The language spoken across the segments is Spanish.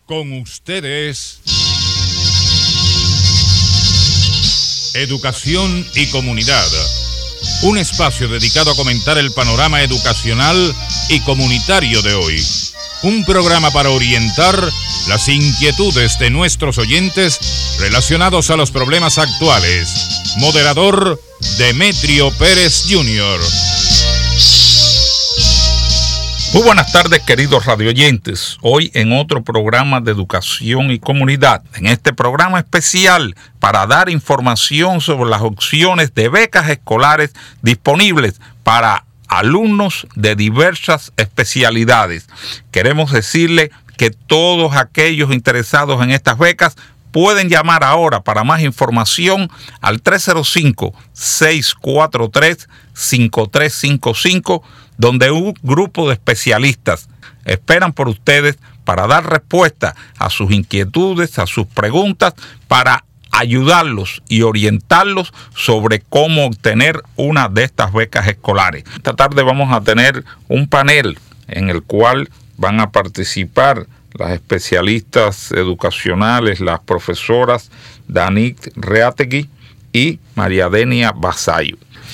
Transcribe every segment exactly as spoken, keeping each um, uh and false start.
Con ustedes, Educación y Comunidad, un espacio dedicado a comentar el panorama educacional y comunitario de hoy. Un programa para orientar las inquietudes de nuestros oyentes relacionados a los problemas actuales. Moderador, Demetrio Pérez junior Muy buenas tardes, queridos radioyentes. Hoy en otro programa de Educación y Comunidad. En este programa especial para dar información sobre las opciones de becas escolares disponibles para alumnos de diversas especialidades. Queremos decirle que todos aquellos interesados en estas becas pueden llamar ahora para más información al tres cero cinco, seis cuatro tres, cinco tres cinco cinco, donde un grupo de especialistas esperan por ustedes para dar respuesta a sus inquietudes, a sus preguntas, para ayudarlos y orientarlos sobre cómo obtener una de estas becas escolares. Esta tarde vamos a tener un panel en el cual van a participar las especialistas educacionales, las profesoras Danit Reategui y María Denia Basayo.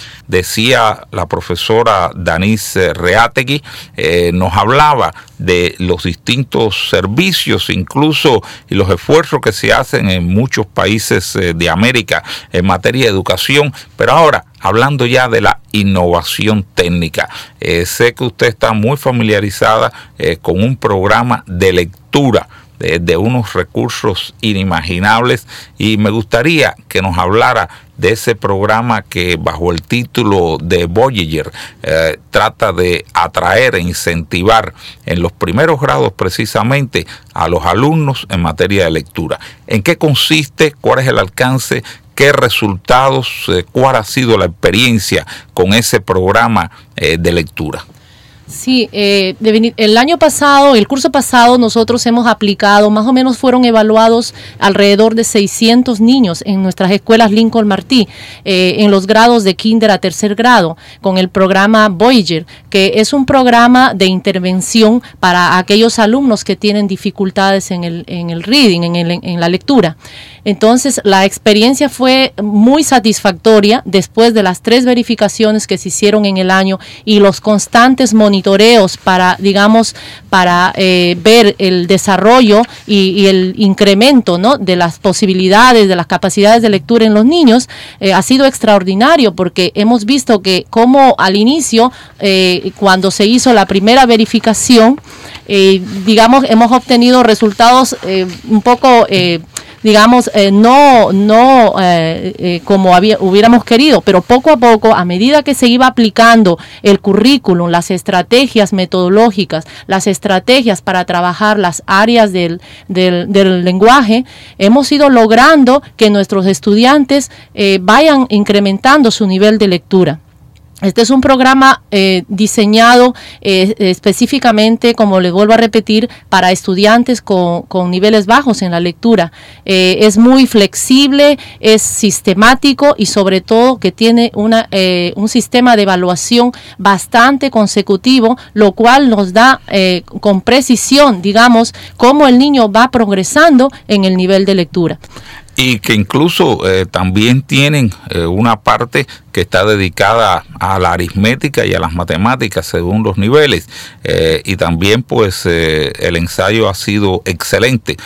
Decía la profesora Danise Reategui, eh, nos hablaba de los distintos servicios, incluso y los esfuerzos que se hacen en muchos países eh, de América en materia de educación, pero ahora hablando ya de la innovación técnica. Eh, sé que usted está muy familiarizada eh, con un programa de lectura de, de unos recursos inimaginables, y me gustaría que nos hablara de ese programa que bajo el título de Voyager eh, trata de atraer e incentivar en los primeros grados precisamente a los alumnos en materia de lectura. ¿En qué consiste? ¿Cuál es el alcance? ¿Qué resultados? Eh, ¿Cuál ha sido la experiencia con ese programa eh, de lectura? Sí, eh, de, el año pasado, el curso pasado, nosotros hemos aplicado, más o menos fueron evaluados alrededor de seiscientos niños en nuestras escuelas Lincoln Martí, eh, en los grados de kinder a tercer grado, con el programa Voyager, que es un programa de intervención para aquellos alumnos que tienen dificultades en el, en el reading, en, el, en la lectura. Entonces, la experiencia fue muy satisfactoria después de las tres verificaciones que se hicieron en el año y los constantes monitoreos para, digamos, para eh, ver el desarrollo y, y el incremento, ¿no?, de las posibilidades, de las capacidades de lectura en los niños. Eh, ha sido extraordinario porque hemos visto que como al inicio, eh, cuando se hizo la primera verificación, eh, digamos, hemos obtenido resultados eh, un poco... Eh, digamos, eh, no, no eh, eh, como había, hubiéramos querido, pero poco a poco, a medida que se iba aplicando el currículum, las estrategias metodológicas, las estrategias para trabajar las áreas del, del, del lenguaje, hemos ido logrando que nuestros estudiantes eh, vayan incrementando su nivel de lectura. Este es un programa eh, diseñado eh, específicamente, como les vuelvo a repetir, para estudiantes con, con niveles bajos en la lectura. Eh, es muy flexible, es sistemático y sobre todo que tiene una, eh, un sistema de evaluación bastante consecutivo, lo cual nos da eh, con precisión, digamos, cómo el niño va progresando en el nivel de lectura. Y que incluso eh, también tienen eh, una parte que está dedicada a la aritmética y a las matemáticas según los niveles. Eh, y también pues eh, el ensayo ha sido excelente.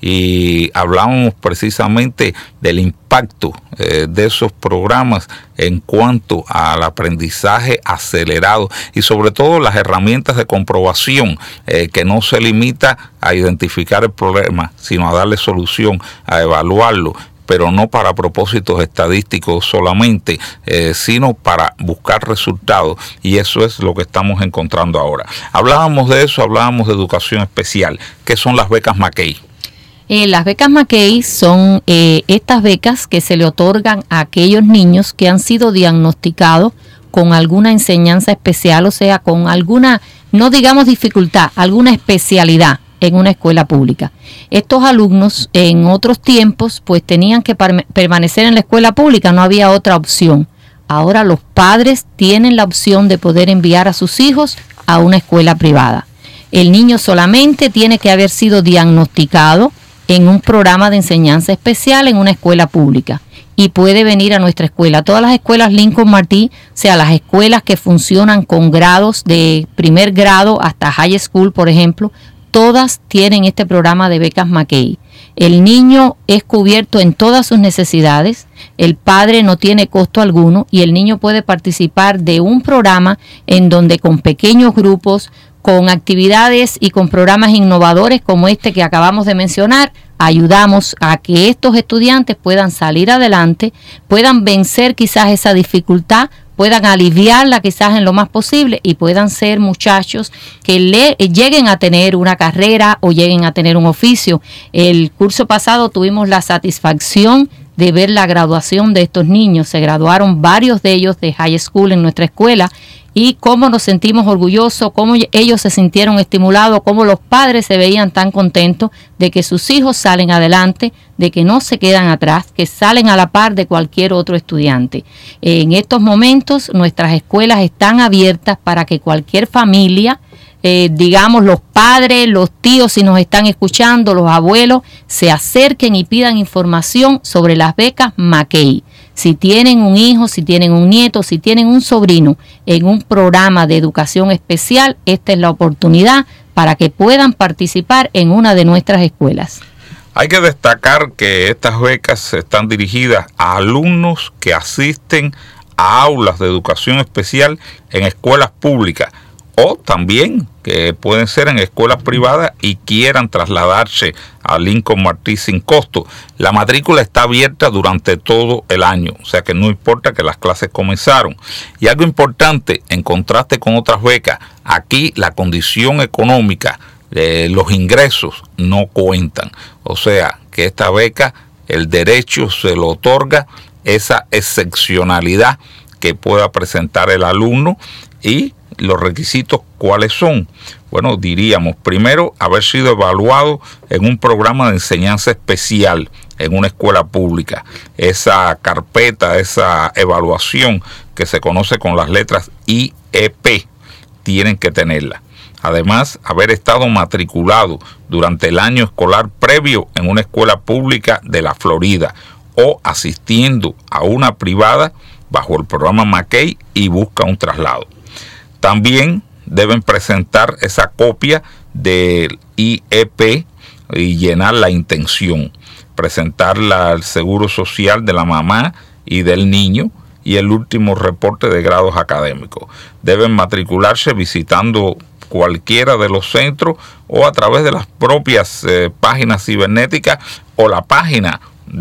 Y hablamos precisamente del impacto eh, de esos programas en cuanto al aprendizaje acelerado y sobre todo las herramientas de comprobación, eh, que no se limita a identificar el problema, sino a darle solución, a evaluarlo, pero no para propósitos estadísticos solamente, eh, sino para buscar resultados, y eso es lo que estamos encontrando ahora. Hablábamos de eso, hablábamos de educación especial. ¿Qué son las becas Mackey? Eh, las becas Mackey son eh, estas becas que se le otorgan a aquellos niños que han sido diagnosticados con alguna enseñanza especial, o sea, con alguna, no digamos dificultad, alguna especialidad en una escuela pública. Estos alumnos en otros tiempos pues tenían que par- permanecer en la escuela pública, no había otra opción. Ahora los padres tienen la opción de poder enviar a sus hijos a una escuela privada. El niño solamente tiene que haber sido diagnosticado en un programa de enseñanza especial en una escuela pública y puede venir a nuestra escuela. Todas las escuelas Lincoln Martí, o sea, las escuelas que funcionan con grados de primer grado hasta high school, por ejemplo, todas tienen este programa de becas McKay. El niño es cubierto en todas sus necesidades, el padre no tiene costo alguno y el niño puede participar de un programa en donde con pequeños grupos, con actividades y con programas innovadores como este que acabamos de mencionar, ayudamos a que estos estudiantes puedan salir adelante, puedan vencer quizás esa dificultad, puedan aliviarla quizás en lo más posible y puedan ser muchachos que le, lleguen a tener una carrera o lleguen a tener un oficio. El curso pasado tuvimos la satisfacción de ver la graduación de estos niños. Se graduaron varios de ellos de high school en nuestra escuela y cómo nos sentimos orgullosos, cómo ellos se sintieron estimulados, cómo los padres se veían tan contentos de que sus hijos salen adelante, de que no se quedan atrás, que salen a la par de cualquier otro estudiante. En estos momentos nuestras escuelas están abiertas para que cualquier familia, eh, digamos los padres, los tíos si nos están escuchando, los abuelos, se acerquen y pidan información sobre las becas McKay. Si tienen un hijo, si tienen un nieto, si tienen un sobrino en un programa de educación especial, esta es la oportunidad para que puedan participar en una de nuestras escuelas. Hay que destacar que estas becas están dirigidas a alumnos que asisten a aulas de educación especial en escuelas públicas o también que pueden ser en escuelas privadas y quieran trasladarse a Lincoln Martí sin costo. La matrícula está abierta durante todo el año, o sea que no importa que las clases comenzaron. Y algo importante, en contraste con otras becas, aquí la condición económica, eh, los ingresos no cuentan. O sea que esta beca, el derecho se lo otorga esa excepcionalidad que pueda presentar el alumno. Y los requisitos, ¿cuáles son? Bueno, diríamos, primero, haber sido evaluado en un programa de enseñanza especial en una escuela pública. Esa carpeta, esa evaluación que se conoce con las letras I E P, tienen que tenerla. Además, haber estado matriculado durante el año escolar previo en una escuela pública de la Florida o asistiendo a una privada bajo el programa McKay y busca un traslado. También deben presentar esa copia del I E P y llenar la intención, presentarla al Seguro Social de la mamá y del niño y el último reporte de grados académicos. Deben matricularse visitando cualquiera de los centros o a través de las propias eh, páginas cibernéticas o la página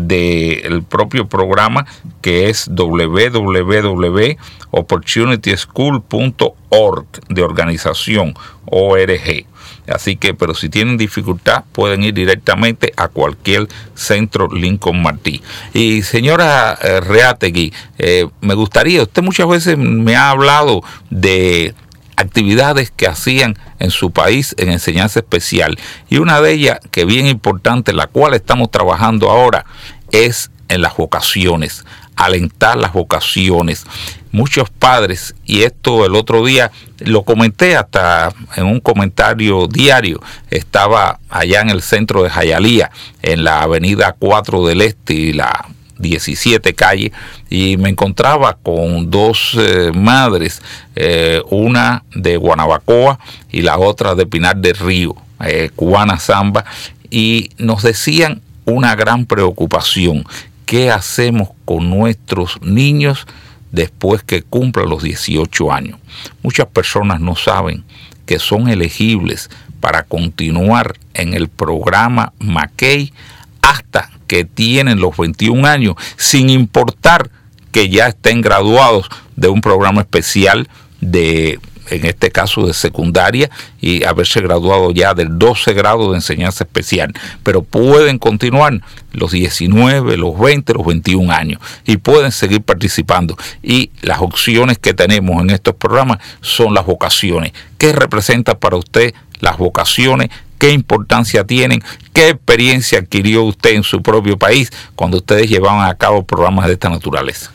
del propio programa, que es doble u doble u doble u punto opportunity school punto org, de organización O R G. Así que, pero si tienen dificultad, pueden ir directamente a cualquier centro Lincoln Martí. Y señora eh, Reategui, eh, me gustaría, usted muchas veces me ha hablado de actividades que hacían en su país en enseñanza especial, y una de ellas, que bien importante, la cual estamos trabajando ahora, es en las vocaciones, alentar las vocaciones. Muchos padres, y esto el otro día lo comenté hasta en un comentario diario, estaba allá en el centro de Hialeah, en la avenida cuatro del Este y la diecisiete calle, y me encontraba con dos eh, madres, eh, una de Guanabacoa y la otra de Pinar del Río, eh, cubana Zamba, y nos decían una gran preocupación: ¿qué hacemos con nuestros niños después que cumplan los dieciocho años? Muchas personas no saben que son elegibles para continuar en el programa McKay hasta que tienen los veintiún años, sin importar que ya estén graduados de un programa especial de, en este caso de secundaria, y haberse graduado ya del doce grado de enseñanza especial, pero pueden continuar los diecinueve, los veinte, los veintiún años y pueden seguir participando. Y las opciones que tenemos en estos programas son las vocaciones. ¿Qué representa para usted las vocaciones? ¿Qué importancia tienen? ¿Qué experiencia adquirió usted en su propio país cuando ustedes llevaban a cabo programas de esta naturaleza?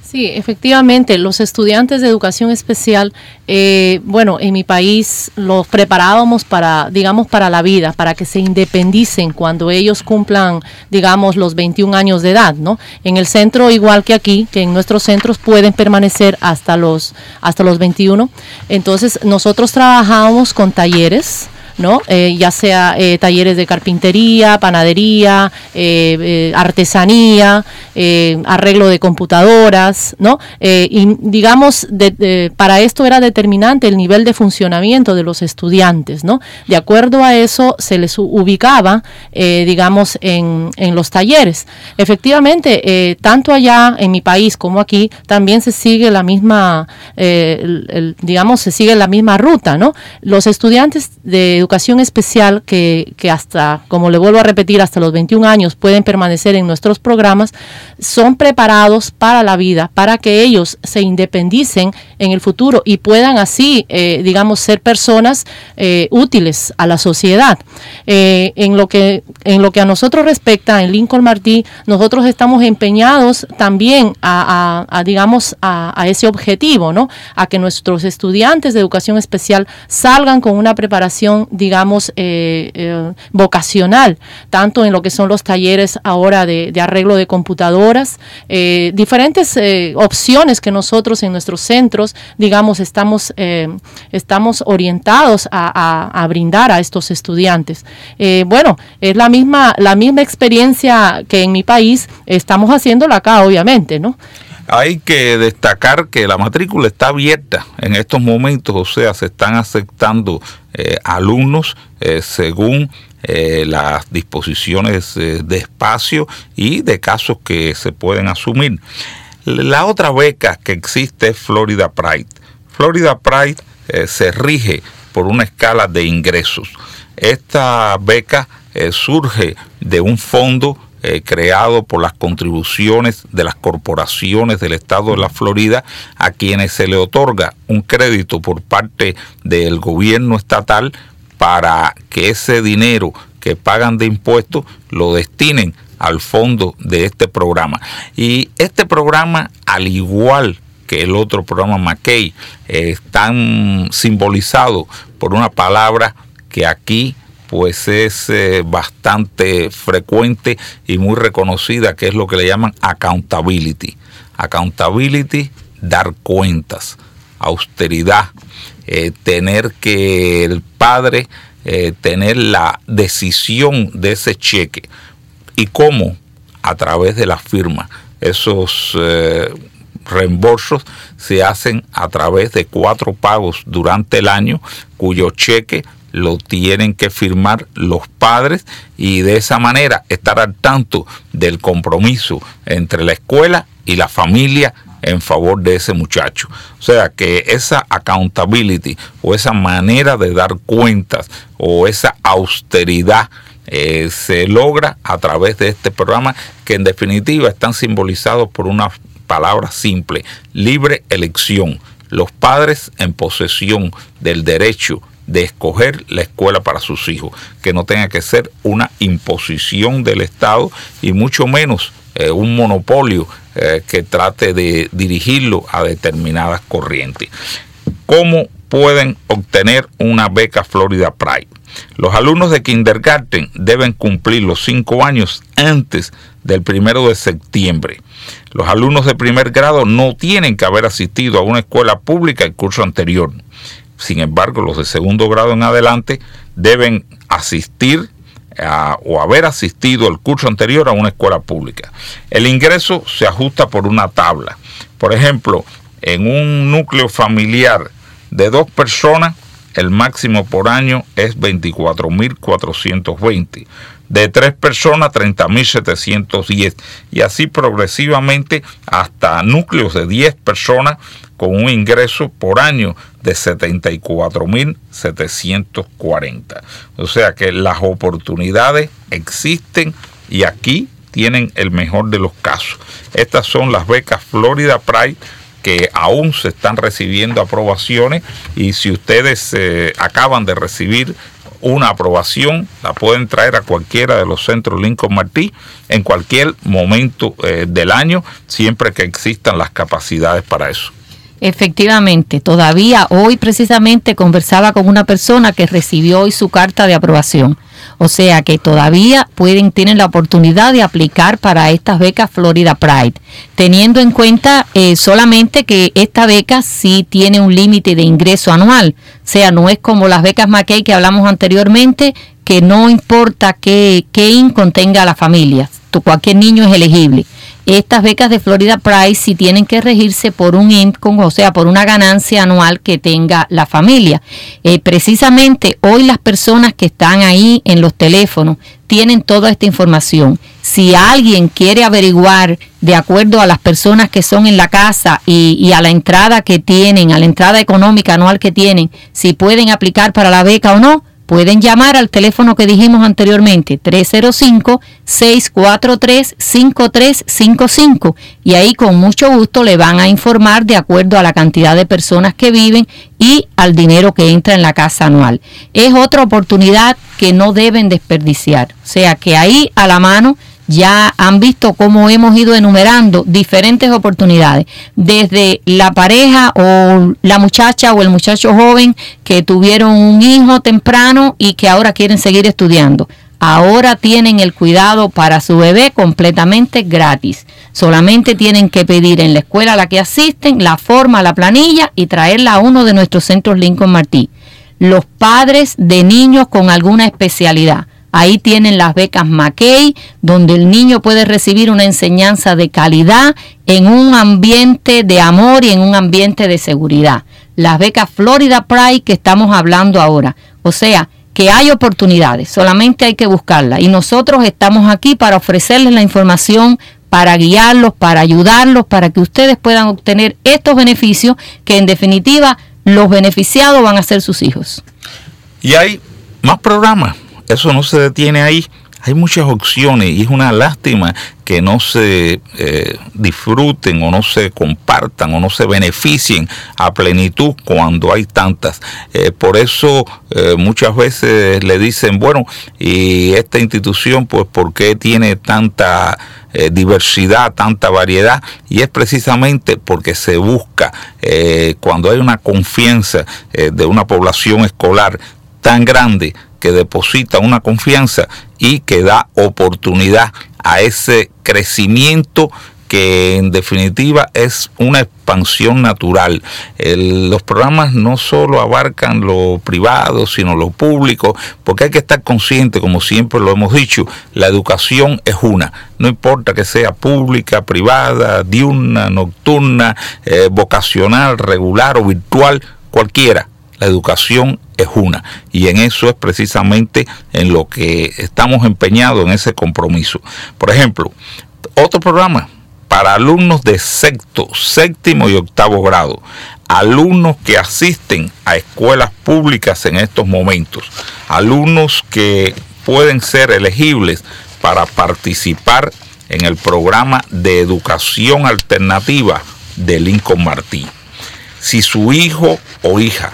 Sí, efectivamente, los estudiantes de educación especial, eh, bueno, en mi país los preparábamos para, digamos, para la vida, para que se independicen cuando ellos cumplan, digamos, los veintiún años de edad, ¿no? En el centro, igual que aquí, que en nuestros centros pueden permanecer hasta los, hasta los veintiuno. Entonces, nosotros trabajábamos con talleres, ¿no? Eh, ya sea eh, talleres de carpintería, panadería, eh, eh, artesanía, eh, arreglo de computadoras, ¿no? Eh, y digamos, de, de, para esto era determinante el nivel de funcionamiento de los estudiantes, ¿no? De acuerdo a eso se les ubicaba, eh, digamos, en, en los talleres. Efectivamente, eh, tanto allá en mi país como aquí, también se sigue la misma, eh, el, el, digamos, se sigue la misma ruta, ¿no? Los estudiantes de educación especial que, que hasta, como le vuelvo a repetir, hasta los veintiún años pueden permanecer en nuestros programas, son preparados para la vida, para que ellos se independicen en el futuro y puedan así, eh, digamos, ser personas eh, útiles a la sociedad. Eh, en lo que, en lo que a nosotros respecta, en Lincoln Martí, nosotros estamos empeñados también a, a, a digamos, a, a ese objetivo, ¿no? A que nuestros estudiantes de educación especial salgan con una preparación, digamos, eh, eh, vocacional, tanto en lo que son los talleres ahora de, de arreglo de computadoras, eh, diferentes eh, opciones que nosotros en nuestros centros, digamos, estamos, eh, estamos orientados a, a, a brindar a estos estudiantes. Eh, bueno, es la misma, la misma experiencia que en mi país, estamos haciéndola acá, obviamente, ¿no? Hay que destacar que la matrícula está abierta en estos momentos, o sea, se están aceptando eh, alumnos eh, según eh, las disposiciones eh, de espacio y de casos que se pueden asumir. La otra beca que existe es Florida Pride. Florida Pride eh, se rige por una escala de ingresos. Esta beca eh, surge de un fondo Eh, creado por las contribuciones de las corporaciones del estado de la Florida, a quienes se le otorga un crédito por parte del gobierno estatal para que ese dinero que pagan de impuestos lo destinen al fondo de este programa. Y este programa, al igual que el otro programa McKay, eh, están simbolizados por una palabra que aquí pues es eh, bastante frecuente y muy reconocida, que es lo que le llaman accountability. Accountability, dar cuentas, austeridad, eh, tener que el padre eh, tener la decisión de ese cheque. ¿Y cómo? A través de la firma. Esos eh, reembolsos se hacen a través de cuatro pagos durante el año, cuyo cheque lo tienen que firmar los padres y de esa manera estar al tanto del compromiso entre la escuela y la familia en favor de ese muchacho. O sea que esa accountability o esa manera de dar cuentas o esa austeridad eh, se logra a través de este programa, que en definitiva están simbolizados por una palabra simple: libre elección. Los padres en posesión del derecho de escoger la escuela para sus hijos, que no tenga que ser una imposición del Estado y mucho menos eh, un monopolio eh, que trate de dirigirlo a determinadas corrientes. ¿Cómo pueden obtener una beca Florida Pride? Los alumnos de kindergarten deben cumplir los cinco años antes del primero de septiembre. Los alumnos de primer grado no tienen que haber asistido a una escuela pública el curso anterior. Sin embargo, los de segundo grado en adelante deben asistir a, o haber asistido el curso anterior a una escuela pública. El ingreso se ajusta por una tabla. Por ejemplo, en un núcleo familiar de dos personas, el máximo por año es veinticuatro mil cuatrocientos veinte. De tres personas, treinta mil setecientos diez. Y así progresivamente hasta núcleos de diez personas con un ingreso por año de setenta y cuatro mil setecientos cuarenta. O sea que las oportunidades existen y aquí tienen el mejor de los casos. Estas son las becas Florida Pride, que aún se están recibiendo aprobaciones, y si ustedes eh, acaban de recibir una aprobación, la pueden traer a cualquiera de los centros Lincoln Martí en cualquier momento eh, del año, siempre que existan las capacidades para eso. Efectivamente, todavía hoy precisamente conversaba con una persona que recibió hoy su carta de aprobación. O sea que todavía pueden, tienen la oportunidad de aplicar para estas becas Florida Pride, teniendo en cuenta eh, solamente que esta beca sí tiene un límite de ingreso anual. O sea, no es como las becas McKay que hablamos anteriormente, que no importa qué, qué income tenga la familia, cualquier niño es elegible. Estas becas de Florida Pride sí tienen que regirse por un income, o sea, por una ganancia anual que tenga la familia. Eh, precisamente hoy las personas que están ahí en los teléfonos tienen toda esta información. Si alguien quiere averiguar de acuerdo a las personas que son en la casa y, y a la entrada que tienen, a la entrada económica anual que tienen, si pueden aplicar para la beca o no, pueden llamar al teléfono que dijimos anteriormente, tres cero cinco, seis cuatro tres, cinco tres cinco cinco, y ahí con mucho gusto le van a informar de acuerdo a la cantidad de personas que viven y al dinero que entra en la casa anual. Es otra oportunidad que no deben desperdiciar. O sea que ahí a la mano ya han visto cómo hemos ido enumerando diferentes oportunidades, desde la pareja o la muchacha o el muchacho joven que tuvieron un hijo temprano y que ahora quieren seguir estudiando. Ahora tienen el cuidado para su bebé completamente gratis. Solamente tienen que pedir en la escuela a la que asisten la forma, la planilla y traerla a uno de nuestros centros Lincoln Martí. Los padres de niños con alguna especialidad. Ahí tienen las becas McKay, donde el niño puede recibir una enseñanza de calidad en un ambiente de amor y en un ambiente de seguridad. Las becas Florida Pride que estamos hablando ahora. O sea, que hay oportunidades, solamente hay que buscarlas. Y nosotros estamos aquí para ofrecerles la información, para guiarlos, para ayudarlos, para que ustedes puedan obtener estos beneficios que en definitiva los beneficiados van a ser sus hijos. Y hay más programas. Eso no se detiene ahí. Hay muchas opciones y es una lástima que no se eh, disfruten o no se compartan o no se beneficien a plenitud cuando hay tantas. Eh, por eso eh, muchas veces le dicen, bueno, y esta institución, pues, ¿por qué tiene tanta eh, diversidad, tanta variedad? Y es precisamente porque se busca, eh, cuando hay una confianza eh, de una población escolar tan grande, que deposita una confianza y que da oportunidad a ese crecimiento que en definitiva es una expansión natural. El, los programas no solo abarcan lo privado, sino lo público, porque hay que estar consciente, como siempre lo hemos dicho, la educación es una. No importa que sea pública, privada, diurna, nocturna, eh, vocacional, regular o virtual, cualquiera. La educación es una, y en eso es precisamente en lo que estamos empeñados, en ese compromiso. Por ejemplo, otro programa para alumnos de sexto, séptimo y octavo grado, alumnos que asisten a escuelas públicas en estos momentos, alumnos que pueden ser elegibles para participar en el programa de educación alternativa de Lincoln Martí. Si su hijo o hija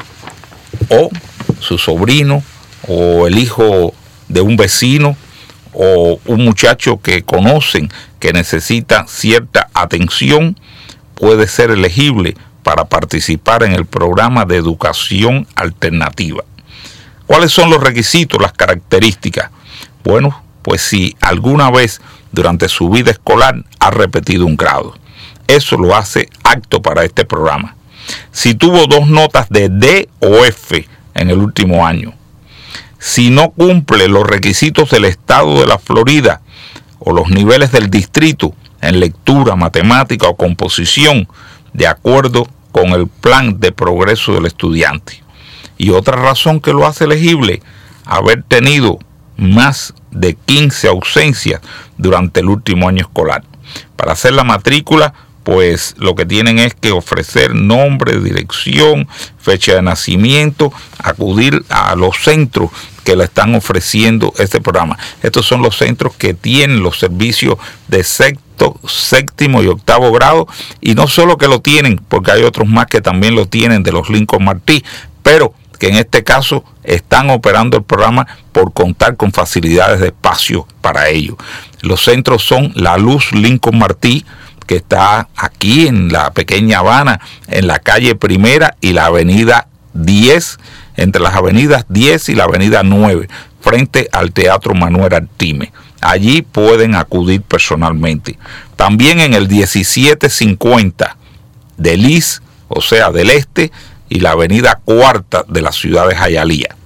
o su sobrino o el hijo de un vecino o un muchacho que conocen que necesita cierta atención, puede ser elegible para participar en el programa de educación alternativa. ¿Cuáles son los requisitos, las características? Bueno, pues si alguna vez durante su vida escolar ha repetido un grado, eso lo hace apto para este programa. Si tuvo dos notas de D o F en el último año, si no cumple los requisitos del estado de la Florida o los niveles del distrito en lectura, matemática o composición, de acuerdo con el plan de progreso del estudiante. Y otra razón que lo hace elegible, haber tenido más de quince ausencias durante el último año escolar. Para hacer la matrícula, pues lo que tienen es que ofrecer nombre, dirección, fecha de nacimiento, acudir a los centros que le están ofreciendo este programa. Estos son los centros que tienen los servicios de sexto, séptimo y octavo grado, y no solo que lo tienen, porque hay otros más que también lo tienen de los Lincoln Martí, pero que en este caso están operando el programa por contar con facilidades de espacio para ello. Los centros son La Luz Lincoln Martí, que está aquí en la pequeña Habana, en la calle Primera y la avenida diez, entre las avenidas diez y la avenida nueve, frente al Teatro Manuel Artime. Allí pueden acudir personalmente. También en el diecisiete cincuenta de Liz, o sea, del Este, y la avenida Cuarta de la ciudad de Hialeah.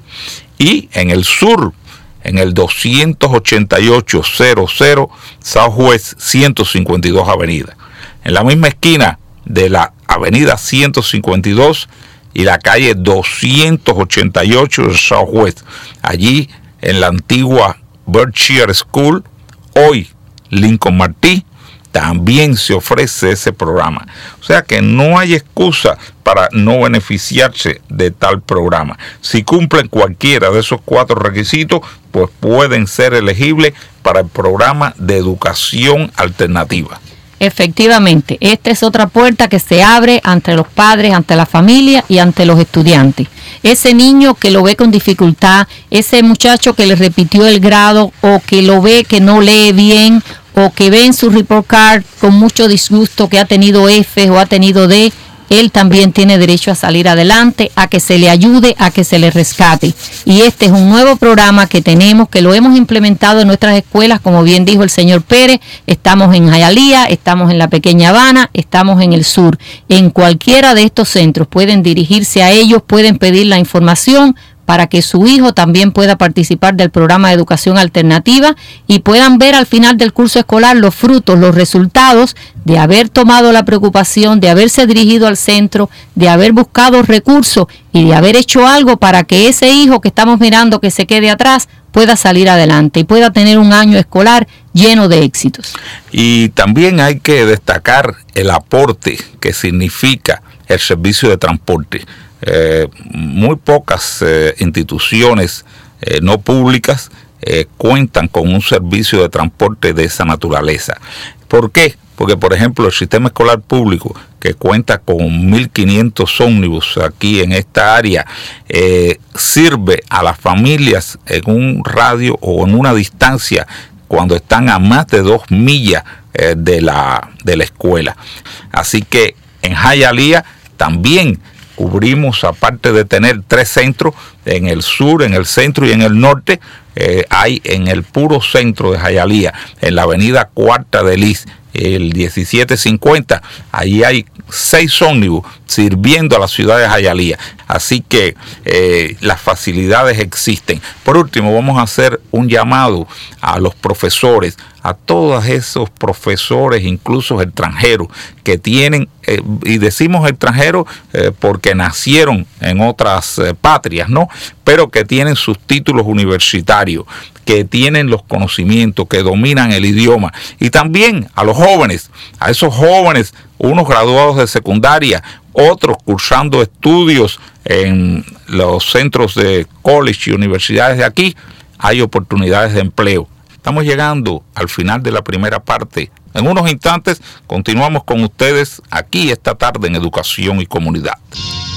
Y en el sur, en el doscientos ochenta y ocho cero cero Southwest ciento cincuenta y dos Avenida. En la misma esquina de la avenida ciento cincuenta y dos y la calle doscientos ochenta y ocho de Southwest. Allí en la antigua Berkshire School, hoy Lincoln Martí, también se ofrece ese programa. O sea que no hay excusa para no beneficiarse de tal programa. Si cumplen cualquiera de esos cuatro requisitos, pues pueden ser elegibles para el programa de educación alternativa. Efectivamente, esta es otra puerta que se abre ante los padres, ante la familia y ante los estudiantes. Ese niño que lo ve con dificultad, ese muchacho que le repitió el grado o que lo ve que no lee bien o que ve en su report card con mucho disgusto que ha tenido F o ha tenido D, él también tiene derecho a salir adelante, a que se le ayude, a que se le rescate. Y este es un nuevo programa que tenemos, que lo hemos implementado en nuestras escuelas, como bien dijo el señor Pérez. Estamos en Hialeah, estamos en la pequeña Habana, estamos en el sur. En cualquiera de estos centros pueden dirigirse a ellos, pueden pedir la información para que su hijo también pueda participar del programa de educación alternativa y puedan ver al final del curso escolar los frutos, los resultados de haber tomado la preocupación, de haberse dirigido al centro, de haber buscado recursos y de haber hecho algo para que ese hijo que estamos mirando que se quede atrás pueda salir adelante y pueda tener un año escolar lleno de éxitos. Y también hay que destacar el aporte que significa el servicio de transporte. Eh, muy pocas eh, instituciones eh, no públicas eh, cuentan con un servicio de transporte de esa naturaleza. ¿Por qué? Porque, por ejemplo, el sistema escolar público, que cuenta con mil quinientos ómnibus aquí en esta área, eh, sirve a las familias en un radio o en una distancia cuando están a más de dos millas eh, de la, de la escuela. Así que en Hialeah también cubrimos, aparte de tener tres centros, en el sur, en el centro y en el norte, eh, hay en el puro centro de Hialeah, en la avenida Cuarta de Liz, el diecisiete cincuenta, ahí hay seis ómnibus sirviendo a la ciudad de Hialeah. Así que eh, las facilidades existen. Por último, vamos a hacer un llamado a los profesores, a todos esos profesores, incluso extranjeros, que tienen, eh, y decimos extranjeros eh, porque nacieron en otras eh, patrias, ¿no? Pero que tienen sus títulos universitarios, que tienen los conocimientos, que dominan el idioma. Y también a los jóvenes, a esos jóvenes, unos graduados de secundaria, otros cursando estudios en los centros de college y universidades de aquí, hay oportunidades de empleo. Estamos llegando al final de la primera parte. En unos instantes continuamos con ustedes aquí esta tarde en Educación y Comunidad.